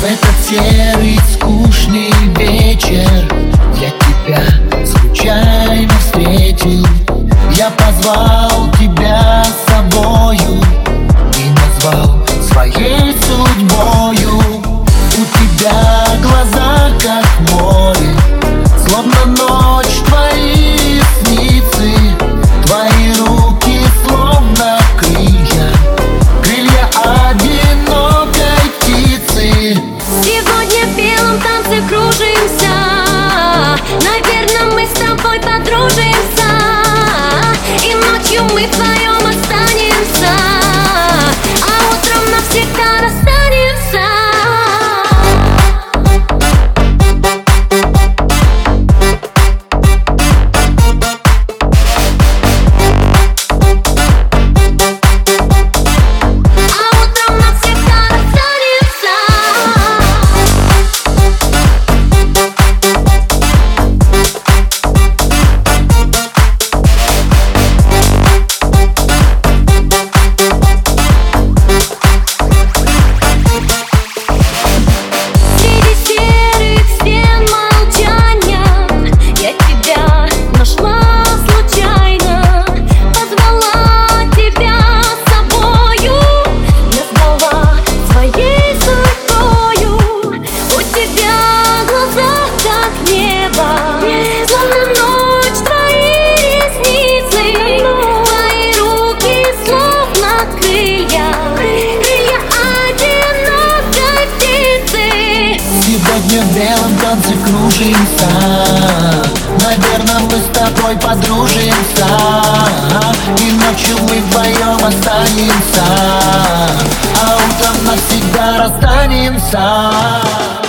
В этот серый скучный вечер я тебя случайно встретил. Я позвал тебя с собою и назвал своей судьбою. У тебя глаза как море, словно ночь твои ресницы, твои руки словно крылья, крылья одинокой птицы. Сегодня в белом танце кружимся, наверное, мы с тобой подружимся, и ночью мы вдвоем останемся, а утром навсегда расстанемся. Сегодня в белом танце кружимся, наверное, мы с тобой подружимся, и ночью мы вдвоем останемся, а утром навсегда расстанемся.